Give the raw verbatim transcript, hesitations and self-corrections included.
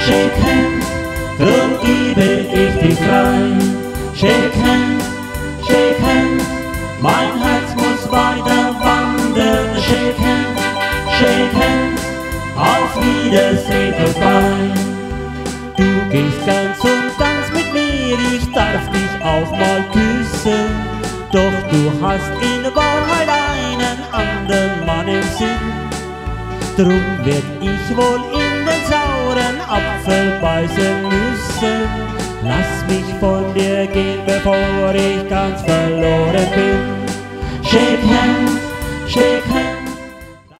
Shake hand, drum gebe ich dich frei. Shake hand, shake hand, mein Herz muss weiter wandern. Shake hand, shake hand, auf Wiedersehen, goodbye. Du gehst ganz und ganz mit mir, ich darf dich auch mal küssen. Doch du hast in Wahrheit einen anderen Mann im Sinn. Drum werd ich wohl in den sauren Apfel beißen müssen. Lass mich von dir gehen, bevor ich ganz verloren bin. Shake hands, shake hands.